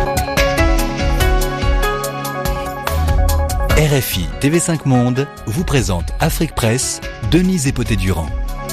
RFI TV5 Monde vous présente Afrique Presse, Denise Epoté-Durand.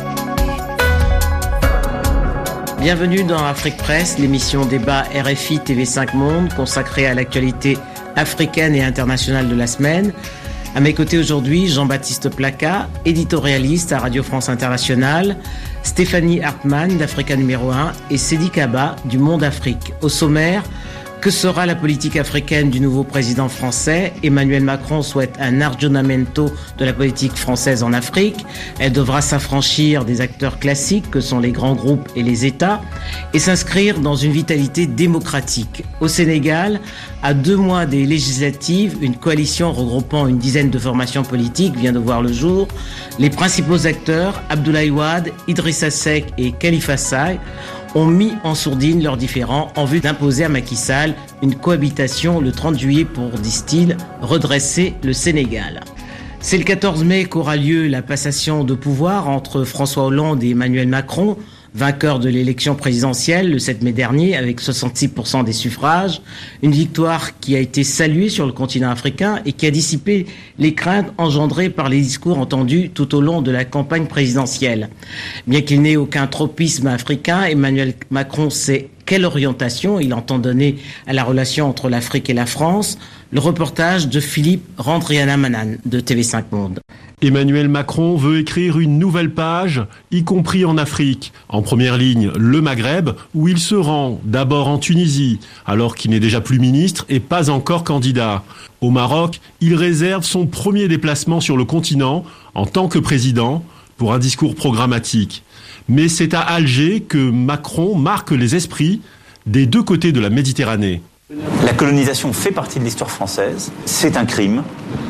Bienvenue dans Afrique Presse, l'émission débat RFI TV5 Monde consacrée à l'actualité africaine et internationale de la semaine. À mes côtés aujourd'hui, Jean-Baptiste Placas, éditorialiste à Radio France Internationale, Stéphanie Hartmann d'Africa numéro 1 et Sédi Kaba du Monde Afrique. Au sommaire, que sera la politique africaine du nouveau président français ? Emmanuel Macron souhaite un aggiornamento de la politique française en Afrique. Elle devra s'affranchir des acteurs classiques que sont les grands groupes et les États et s'inscrire dans une vitalité démocratique. Au Sénégal, à 2 mois des législatives, une coalition regroupant une dizaine de formations politiques vient de voir le jour. Les principaux acteurs, Abdoulaye Wade, Idrissa Seck et Khalifa Sall, ont mis en sourdine leurs différends en vue d'imposer à Macky Sall une cohabitation le 30 juillet pour, disent-ils, redresser le Sénégal. C'est le 14 mai qu'aura lieu la passation de pouvoir entre François Hollande et Emmanuel Macron, vainqueur de l'élection présidentielle le 7 mai dernier avec 66% des suffrages. Une victoire qui a été saluée sur le continent africain et qui a dissipé les craintes engendrées par les discours entendus tout au long de la campagne présidentielle. Bien qu'il n'ait aucun tropisme africain, Emmanuel Macron sait quelle orientation il entend donner à la relation entre l'Afrique et la France. Le reportage de Philippe Randrianamanan de TV5 Monde. Emmanuel Macron veut écrire une nouvelle page, y compris en Afrique. En première ligne, le Maghreb, où il se rend d'abord en Tunisie, alors qu'il n'est déjà plus ministre et pas encore candidat. Au Maroc, il réserve son premier déplacement sur le continent, en tant que président, pour un discours programmatique. Mais c'est à Alger que Macron marque les esprits des deux côtés de la Méditerranée. La colonisation fait partie de l'histoire française, c'est un crime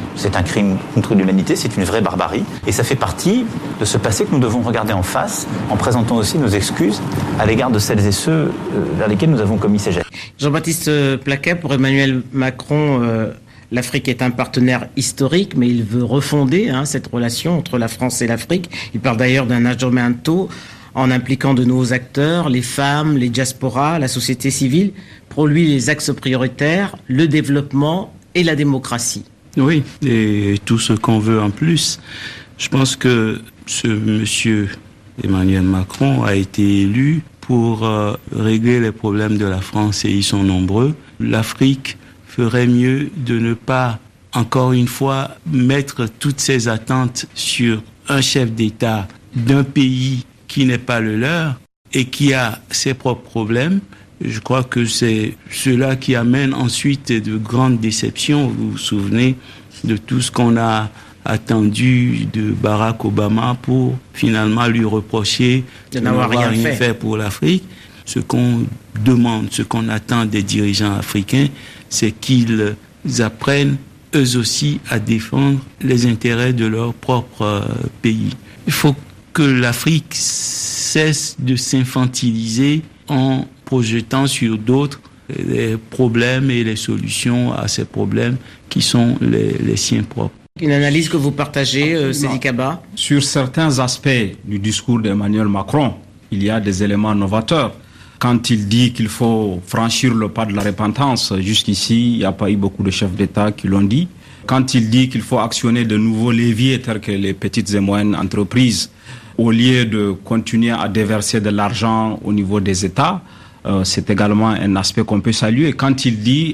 contre l'humanité, c'est une vraie barbarie, et ça fait partie de ce passé que nous devons regarder en face, en présentant aussi nos excuses à l'égard de celles et ceux vers lesquels nous avons commis ces gestes. Jean-Baptiste Placas, pour Emmanuel Macron, l'Afrique est un partenaire historique, mais il veut refonder cette relation entre la France et l'Afrique. Il parle d'ailleurs d'un aggiornamento en impliquant de nouveaux acteurs, les femmes, les diasporas, la société civile. Pour lui, les axes prioritaires, le développement et la démocratie. Oui, et tout ce qu'on veut en plus. Je pense que ce monsieur Emmanuel Macron a été élu pour régler les problèmes de la France et ils sont nombreux. L'Afrique ferait mieux de ne pas, encore une fois, mettre toutes ses attentes sur un chef d'État d'un pays qui n'est pas le leur et qui a ses propres problèmes. Je crois que c'est cela qui amène ensuite de grandes déceptions. Vous vous souvenez de tout ce qu'on a attendu de Barack Obama pour finalement lui reprocher de n'avoir rien fait pour l'Afrique. Ce qu'on demande, ce qu'on attend des dirigeants africains, c'est qu'ils apprennent eux aussi à défendre les intérêts de leur propre pays. Il faut que l'Afrique cesse de s'infantiliser en projetant sur d'autres les problèmes et les solutions à ces problèmes qui sont les siens propres. Une analyse que vous partagez, Sédi Kaba ? Sur certains aspects du discours d'Emmanuel Macron, il y a des éléments novateurs. Quand il dit qu'il faut franchir le pas de la repentance, jusqu'ici, il n'y a pas eu beaucoup de chefs d'État qui l'ont dit. Quand il dit qu'il faut actionner de nouveaux leviers tels que les petites et moyennes entreprises, au lieu de continuer à déverser de l'argent au niveau des États, c'est également un aspect qu'on peut saluer. Quand il dit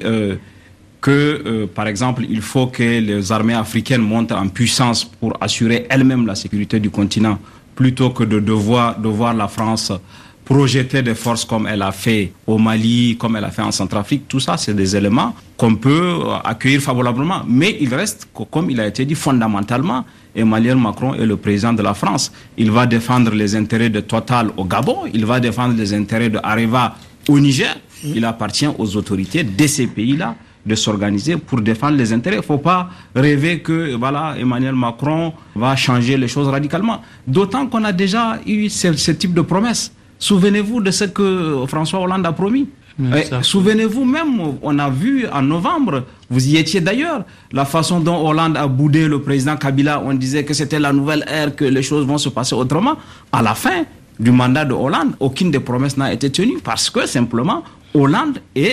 que, par exemple, il faut que les armées africaines montent en puissance pour assurer elles-mêmes la sécurité du continent, plutôt que de voir la France projeter des forces comme elle a fait au Mali, comme elle a fait en Centrafrique, tout ça, c'est des éléments qu'on peut accueillir favorablement. Mais il reste, comme il a été dit, fondamentalement, Emmanuel Macron est le président de la France. Il va défendre les intérêts de Total au Gabon, il va défendre les intérêts de Areva au Niger. Il appartient aux autorités de ces pays-là de s'organiser pour défendre les intérêts. Il ne faut pas rêver que Emmanuel Macron va changer les choses radicalement. D'autant qu'on a déjà eu ce type de promesses. Souvenez-vous de ce que François Hollande a promis. Souvenez-vous même, on a vu en novembre, vous y étiez d'ailleurs, la façon dont Hollande a boudé le président Kabila. On disait que c'était la nouvelle ère, que les choses vont se passer autrement. À la fin du mandat de Hollande, aucune des promesses n'a été tenue parce que simplement Hollande est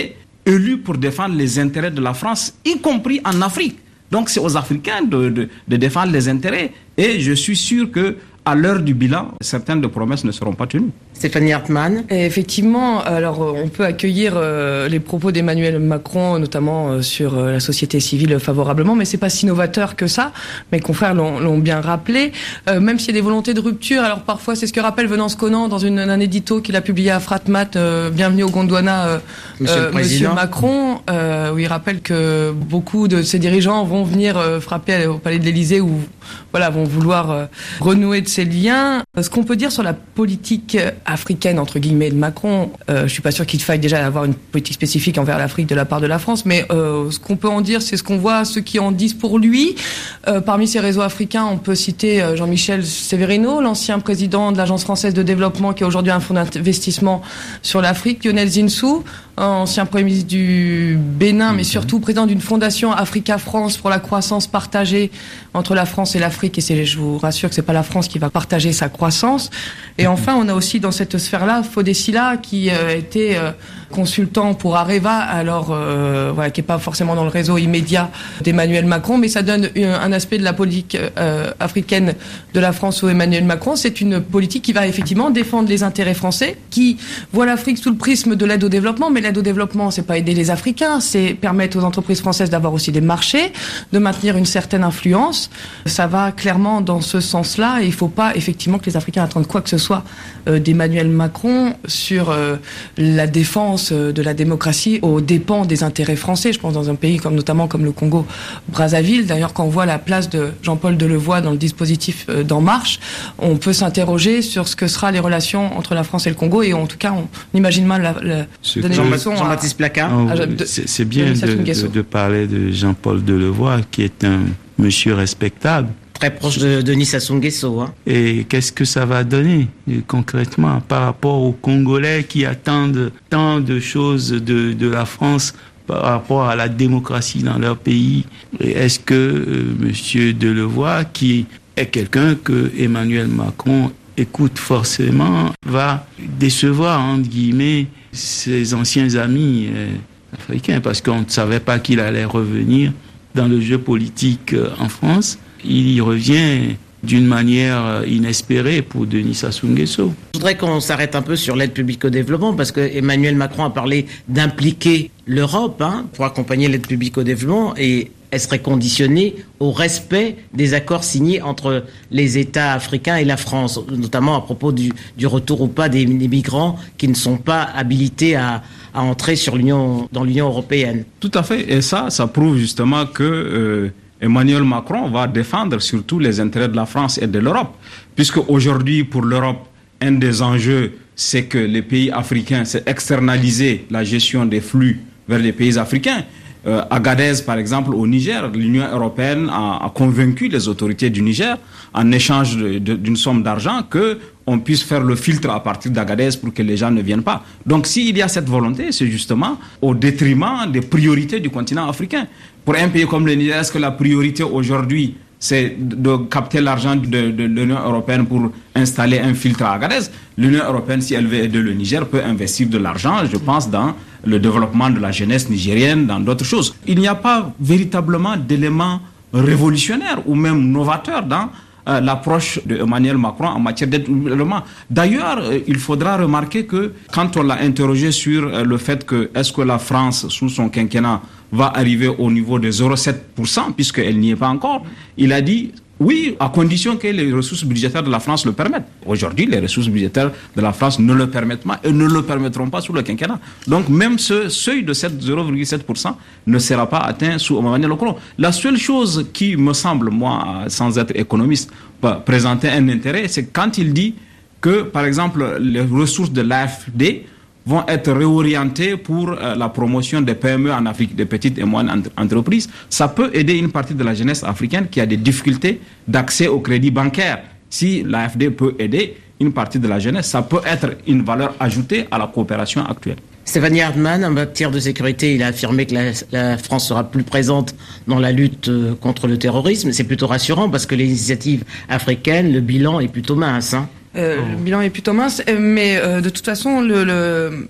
élu pour défendre les intérêts de la France, y compris en Afrique. Donc c'est aux Africains de défendre les intérêts. Et je suis sûr que à l'heure du bilan, certaines de promesses ne seront pas tenues. Stéphanie Hartmann. Et effectivement, alors on peut accueillir les propos d'Emmanuel Macron, notamment sur la société civile favorablement, mais c'est pas si novateur que ça. Mes confrères l'ont bien rappelé. Même s'il y a des volontés de rupture, alors parfois c'est ce que rappelle Venance Conan dans un édito qu'il a publié à Fratmat, Bienvenue au Gondwana, Monsieur Macron, où il rappelle que beaucoup de ses dirigeants vont venir frapper au Palais de l'Élysée ou vont vouloir renouer de ces liens. Ce qu'on peut dire sur la politique africaine, entre guillemets, de Macron, je suis pas sûr qu'il faille déjà avoir une politique spécifique envers l'Afrique de la part de la France, mais ce qu'on peut en dire, c'est ce qu'on voit, ceux qui en disent pour lui. Parmi ces réseaux africains, on peut citer Jean-Michel Severino, l'ancien président de l'Agence française de développement, qui a aujourd'hui un fonds d'investissement sur l'Afrique, Lionel Zinsou, ancien premier ministre du Bénin, mais surtout président d'une fondation Africa-France pour la croissance partagée entre la France et l'Afrique. Et je vous rassure que c'est pas la France qui va partager sa croissance. Et enfin, on a aussi dans cette sphère-là Fodé Silla, qui était consultant pour Areva, alors qui est pas forcément dans le réseau immédiat d'Emmanuel Macron, mais ça donne un aspect de la politique africaine de la France où Emmanuel Macron, c'est une politique qui va effectivement défendre les intérêts français, qui voit l'Afrique sous le prisme de l'aide au développement, mais l'aide au développement, c'est pas aider les Africains, c'est permettre aux entreprises françaises d'avoir aussi des marchés, de maintenir une certaine influence. Ça va clairement dans ce sens-là, et il faut pas effectivement que les Africains attendent quoi que ce soit d'Emmanuel Macron sur la défense de la démocratie aux dépens des intérêts français. Je pense dans un pays notamment comme le Congo-Brazzaville. D'ailleurs, quand on voit la place de Jean-Paul Delevoye dans le dispositif d'En Marche, on peut s'interroger sur ce que sera les relations entre la France et le Congo, et en tout cas, on imagine mal Jean-Baptiste Placard. C'est bien de parler de Jean-Paul Delevoye, qui est un monsieur respectable. Très proche de Denis Sassou Nguesso. Et qu'est-ce que ça va donner concrètement par rapport aux Congolais qui attendent tant de choses de la France par rapport à la démocratie dans leur pays? Est-ce que monsieur Delevoye, qui est quelqu'un que Emmanuel Macron écoute forcément, va décevoir, entre guillemets, ses anciens amis africains, parce qu'on ne savait pas qu'il allait revenir dans le jeu politique en France? Il y revient d'une manière inespérée pour Denis Sassou Nguesso. Je voudrais qu'on s'arrête un peu sur l'aide publique au développement, parce que Emmanuel Macron a parlé d'impliquer l'Europe pour accompagner l'aide publique au développement, et elle serait conditionnée au respect des accords signés entre les États africains et la France, notamment à propos du retour ou pas des migrants qui ne sont pas habilités à entrer dans l'Union européenne. Tout à fait, et ça prouve justement que Emmanuel Macron va défendre surtout les intérêts de la France et de l'Europe, puisque aujourd'hui, pour l'Europe, un des enjeux, c'est que les pays africains, c'est externaliser la gestion des flux vers les pays africains. Agadez, par exemple, au Niger, l'Union européenne a convaincu les autorités du Niger, en échange d'une somme d'argent, qu'on puisse faire le filtre à partir d'Agadez pour que les gens ne viennent pas. Donc s'il y a cette volonté, c'est justement au détriment des priorités du continent africain. Pour un pays comme le Niger, est-ce que la priorité aujourd'hui, c'est de capter l'argent de l'Union européenne pour installer un filtre à Agadez? L'Union européenne, si elle veut aider le Niger, peut investir de l'argent, je pense, dans le développement de la jeunesse nigérienne, dans d'autres choses. Il n'y a pas véritablement d'éléments révolutionnaires ou même novateurs dans l'approche d'Emmanuel Macron en matière d'aide au développement. D'ailleurs, il faudra remarquer que quand on l'a interrogé sur le fait que est-ce que la France, sous son quinquennat, va arriver au niveau de 0,7%, puisqu'elle n'y est pas encore, il a dit oui, à condition que les ressources budgétaires de la France le permettent. Aujourd'hui, les ressources budgétaires de la France ne le permettent pas et ne le permettront pas sous le quinquennat. Donc même ce seuil de 0,7% ne sera pas atteint sous Emmanuel Macron. La seule chose qui me semble, moi, sans être économiste, présenter un intérêt, c'est quand il dit que, par exemple, les ressources de l'AFD vont être réorientés pour la promotion des PME en Afrique, des petites et moyennes entreprises. Ça peut aider une partie de la jeunesse africaine qui a des difficultés d'accès au crédit bancaire. Si l'AFD peut aider une partie de la jeunesse, ça peut être une valeur ajoutée à la coopération actuelle. Stéphanie Hartmann, en matière de sécurité, il a affirmé que la France sera plus présente dans la lutte contre le terrorisme. C'est plutôt rassurant parce que les initiatives africaines, le bilan est plutôt mince. Le bilan est plutôt mince, mais de toute façon,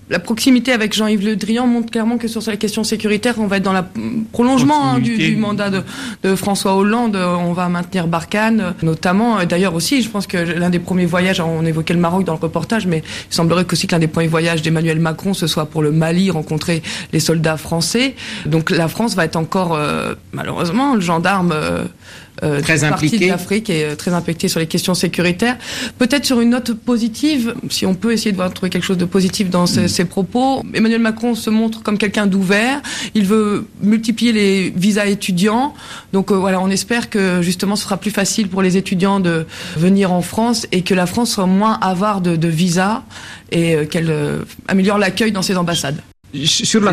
La proximité avec Jean-Yves Le Drian montre clairement que sur la question sécuritaire, on va être dans la prolongement du mandat de François Hollande. On va maintenir Barkhane, notamment. D'ailleurs aussi, je pense que l'un des premiers voyages, on évoquait le Maroc dans le reportage, mais il semblerait qu'aussi que l'un des premiers voyages d'Emmanuel Macron, ce soit pour le Mali, rencontrer les soldats français. Donc la France va être encore, malheureusement, le gendarme très impliqué de l'Afrique et très impacté sur les questions sécuritaires. Peut-être sur une note positive, si on peut essayer de trouver quelque chose de positif dans ses propos. Emmanuel Macron se montre comme quelqu'un d'ouvert. Il veut multiplier les visas étudiants. Donc voilà, on espère que justement ce sera plus facile pour les étudiants de venir en France et que la France soit moins avare de visas et qu'elle améliore l'accueil dans ses ambassades. Juste sur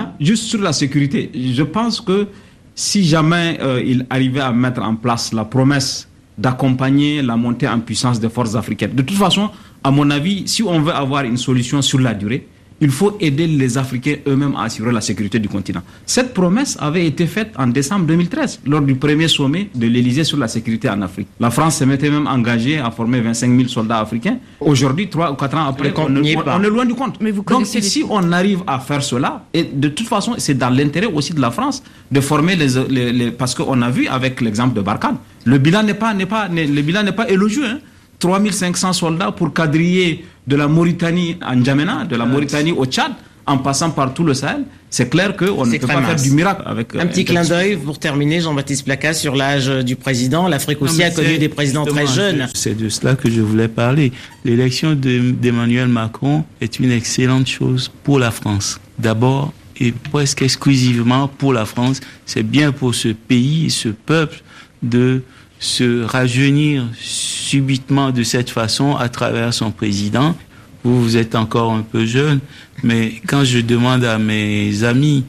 la sécurité, je pense que si jamais il arrivait à mettre en place la promesse d'accompagner la montée en puissance des forces africaines, de toute façon, à mon avis, si on veut avoir une solution sur la durée, il faut aider les Africains eux-mêmes à assurer la sécurité du continent. Cette promesse avait été faite en décembre 2013, lors du premier sommet de l'Élysée sur la sécurité en Afrique. La France s'est même engagée à former 25 000 soldats africains. Aujourd'hui, 3 ou 4 ans après, on est loin du compte. Mais vous donc, si on arrive à faire cela, et de toute façon, c'est dans l'intérêt aussi de la France de former parce qu'on a vu avec l'exemple de Barkhane, le bilan n'est pas élogieux. 3500 soldats pour quadriller de la Mauritanie à N'Djamena, de la Mauritanie au Tchad, en passant par tout le Sahel. C'est clair qu'on ne peut pas faire du miracle avec... Un petit clin d'œil pour terminer, Jean-Baptiste Placas, sur l'âge du président. L'Afrique aussi a connu des présidents très jeunes. C'est de cela que je voulais parler. L'élection d'Emmanuel Macron est une excellente chose pour la France. D'abord, et presque exclusivement pour la France, c'est bien pour ce pays et ce peuple de se rajeunir subitement de cette façon à travers son président. Vous êtes encore un peu jeune, mais quand je demande à mes amis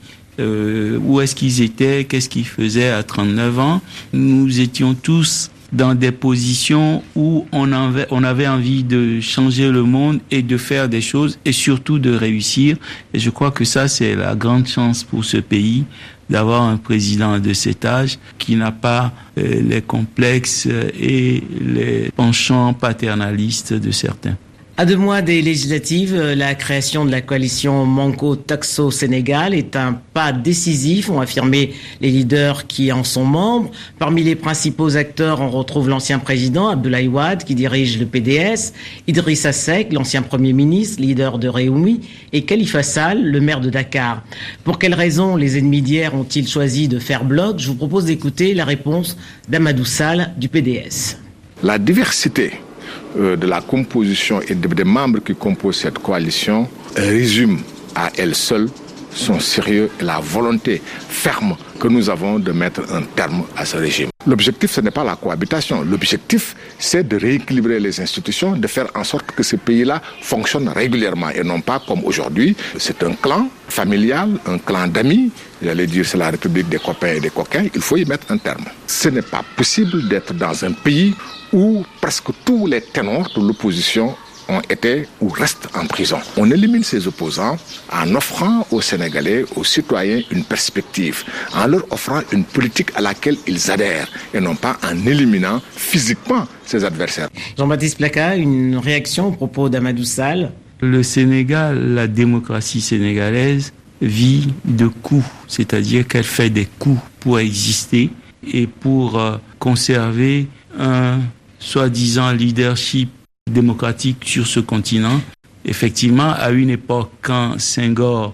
où est-ce qu'ils étaient, qu'est-ce qu'ils faisaient à 39 ans, nous étions tous dans des positions où on avait envie de changer le monde et de faire des choses et surtout de réussir. Et je crois que ça, c'est la grande chance pour ce pays, d'avoir un président de cet âge qui n'a pas les complexes et les penchants paternalistes de certains. À 2 mois des législatives, la création de la coalition Manko-Taxo Sénégal est un pas décisif, ont affirmé les leaders qui en sont membres. Parmi les principaux acteurs, on retrouve l'ancien président Abdoulaye Wade qui dirige le PDS, Idrissa Seck, l'ancien Premier ministre, leader de Rewmi, et Khalifa Sall, le maire de Dakar. Pour quelles raisons les ennemis d'hier ont-ils choisi de faire bloc? Je vous propose d'écouter la réponse d'Amadou Sall du PDS. La diversité de la composition et des membres qui composent cette coalition résume à elle seule son sérieux et la volonté ferme que nous avons de mettre un terme à ce régime. L'objectif, ce n'est pas la cohabitation. L'objectif, c'est de rééquilibrer les institutions, de faire en sorte que ce pays-là fonctionne régulièrement et non pas comme aujourd'hui. C'est un clan familial, un clan d'amis. J'allais dire c'est la République des copains et des coquins. Il faut y mettre un terme. Ce n'est pas possible d'être dans un pays où presque tous les ténors de l'opposition ont été ou restent en prison. On élimine ces opposants en offrant aux Sénégalais, aux citoyens une perspective, en leur offrant une politique à laquelle ils adhèrent et non pas en éliminant physiquement ses adversaires. Jean-Baptiste Placas, une réaction au propos d'Amadou Sall. Le Sénégal, la démocratie sénégalaise vit de coups, c'est-à-dire qu'elle fait des coups pour exister et pour conserver un soi-disant leadership démocratique sur ce continent. Effectivement, à une époque, quand Senghor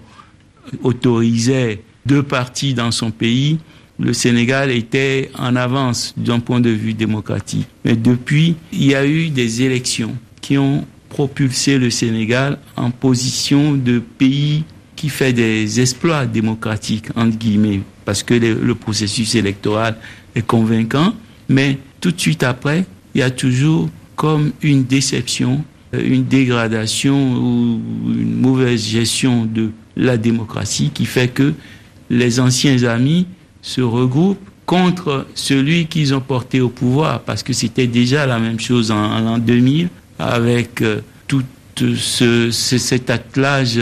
autorisait 2 partis dans son pays, le Sénégal était en avance d'un point de vue démocratique. Mais depuis, il y a eu des élections qui ont propulsé le Sénégal en position de pays qui fait des exploits démocratiques, entre guillemets, parce que le processus électoral est convaincant, mais tout de suite après, il y a toujours comme une déception, une dégradation ou une mauvaise gestion de la démocratie qui fait que les anciens amis se regroupent contre celui qu'ils ont porté au pouvoir, parce que c'était déjà la même chose en l'an 2000 avec tout cet attelage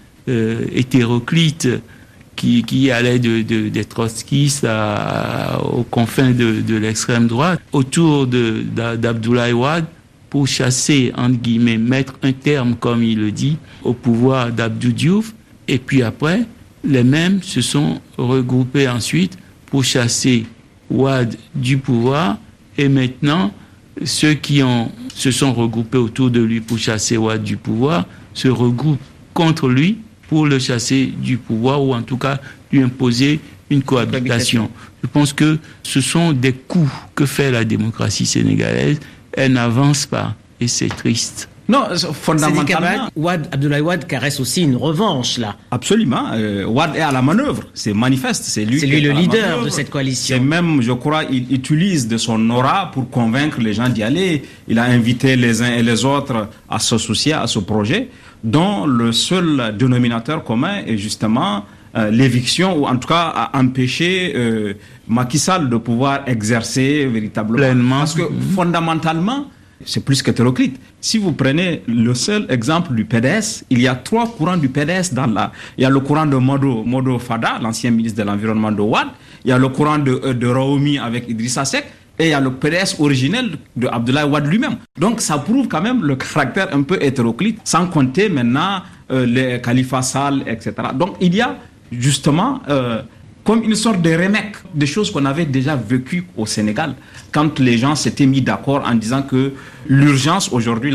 hétéroclite qui allait des trotskistes aux confins de l'extrême droite. Autour d'Abdoulaye Wade, pour chasser, entre guillemets, mettre un terme, comme il le dit, au pouvoir d'Abdou Diouf. Et puis après, les mêmes se sont regroupés ensuite pour chasser Wade du pouvoir. Et maintenant, ceux qui se sont regroupés autour de lui pour chasser Wade du pouvoir se regroupent contre lui pour le chasser du pouvoir, ou en tout cas lui imposer une cohabitation. Je pense que ce sont des coups que fait la démocratie sénégalaise. Elle n'avance pas et c'est triste. Non, fondamentalement, Abdoulaye Wade caresse aussi une revanche là. Absolument. Wade est à la manœuvre, c'est manifeste. C'est lui le leader de cette coalition. Et même, je crois, il utilise de son aura pour convaincre les gens d'y aller. Il a invité les uns et les autres à s'associer à ce projet, dont le seul dénominateur commun est justement l'éviction, ou en tout cas à empêcher Macky Sall de pouvoir exercer véritablement. Pleinement. Parce que fondamentalement, c'est plus qu'hétéroclite. Si vous prenez le seul exemple du PDS, il y a 3 courants du PDS il y a le courant de Modo Fada, l'ancien ministre de l'Environnement de Wade, il y a le courant de Raoumi avec Idrissa Seck, et il y a le PDS originel de Abdoulaye Wade lui-même. Donc ça prouve quand même le caractère un peu hétéroclite, sans compter maintenant les Khalifa Sall, etc. Donc il y a justement comme une sorte de remake des choses qu'on avait déjà vécues au Sénégal, quand les gens s'étaient mis d'accord en disant que l'urgence aujourd'hui,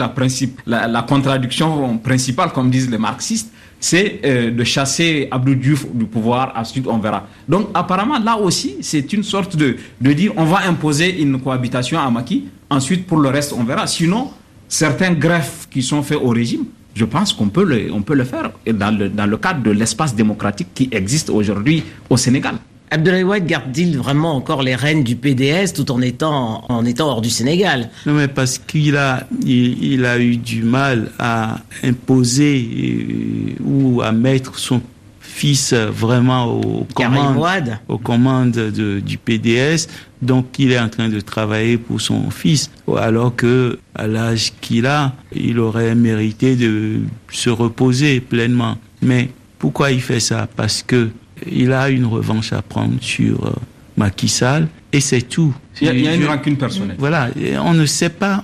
la contradiction principale, comme disent les marxistes, c'est de chasser Abdou Diouf du pouvoir, ensuite on verra. Donc apparemment là aussi c'est une sorte de dire on va imposer une cohabitation à Macky, ensuite pour le reste on verra. Sinon certains greffes qui sont faits au régime, je pense qu'on peut le faire dans le cadre de l'espace démocratique qui existe aujourd'hui au Sénégal. Abdoulaye Wade garde-t-il vraiment encore les rênes du PDS tout en étant hors du Sénégal? Non, mais parce qu'il a eu du mal à imposer ou à mettre son fils vraiment aux commandes du PDS. Donc il est en train de travailler pour son fils, alors que à l'âge qu'il a, il aurait mérité de se reposer pleinement. Mais pourquoi il fait ça? Parce que il a une revanche à prendre sur Macky Sall et c'est tout. Il y a une rancune personnelle. Voilà, on ne sait pas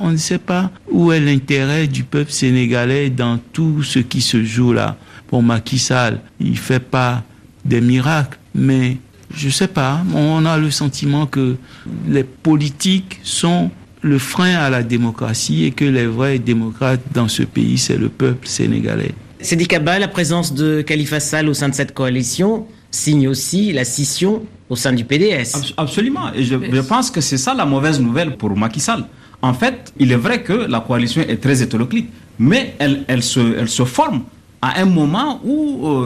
où est l'intérêt du peuple sénégalais dans tout ce qui se joue là. Pour Macky Sall, il fait pas des miracles, mais je sais pas, on a le sentiment que les politiques sont le frein à la démocratie et que les vrais démocrates dans ce pays, c'est le peuple sénégalais. Seydi Kaba, la présence de Khalifa Sall au sein de cette coalition signe aussi la scission au sein du PDS. Absolument, et je pense que c'est ça la mauvaise nouvelle pour Macky Sall. En fait, il est vrai que la coalition est très hétéroclite, mais elle se forme à un moment où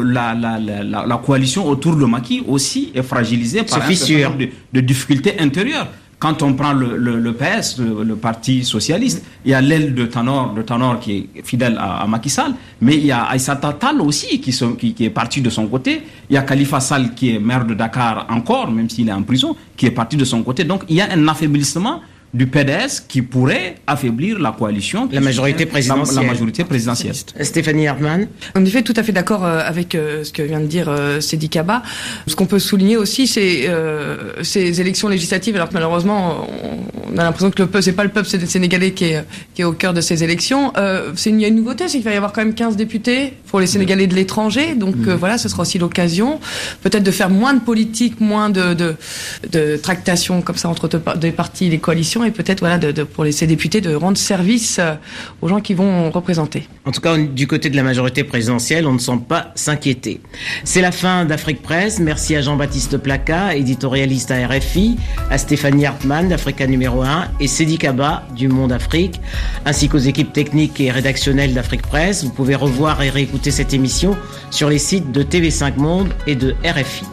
la coalition autour de Macky aussi est fragilisée par un certain nombre de difficultés intérieures. Quand on prend le PS, le Parti Socialiste, il y a l'aile de Tanor qui est fidèle à Macky Sall, mais il y a Aïssata Tall aussi qui est parti de son côté. Il y a Khalifa Sall qui est maire de Dakar encore, même s'il est en prison, qui est parti de son côté. Donc il y a un affaiblissement du PDS qui pourrait affaiblir la coalition. La majorité présidentielle. Stéphanie Hartmann. En effet, tout à fait d'accord avec ce que vient de dire Seydi Kaba. Ce qu'on peut souligner aussi, c'est ces élections législatives, alors que malheureusement, on a l'impression que le peuple, c'est pas le peuple sénégalais qui est au cœur de ces élections. Il y a une nouveauté, c'est qu'il va y avoir quand même 15 députés pour les Sénégalais de l'étranger. Donc voilà, ce sera aussi l'occasion peut-être de faire moins de politique, moins de tractations comme ça entre des partis, les coalitions, et peut-être pour ces députés de rendre service aux gens qui vont représenter. En tout cas, du côté de la majorité présidentielle, on ne semble pas s'inquiéter. C'est la fin d'Afrique Presse. Merci à Jean-Baptiste Placa, éditorialiste à RFI, à Stéphanie Hartmann d'Africa numéro 1 et Seydi Kaba du Monde Afrique, ainsi qu'aux équipes techniques et rédactionnelles d'Afrique Presse. Vous pouvez revoir et réécouter cette émission sur les sites de TV5 Monde et de RFI.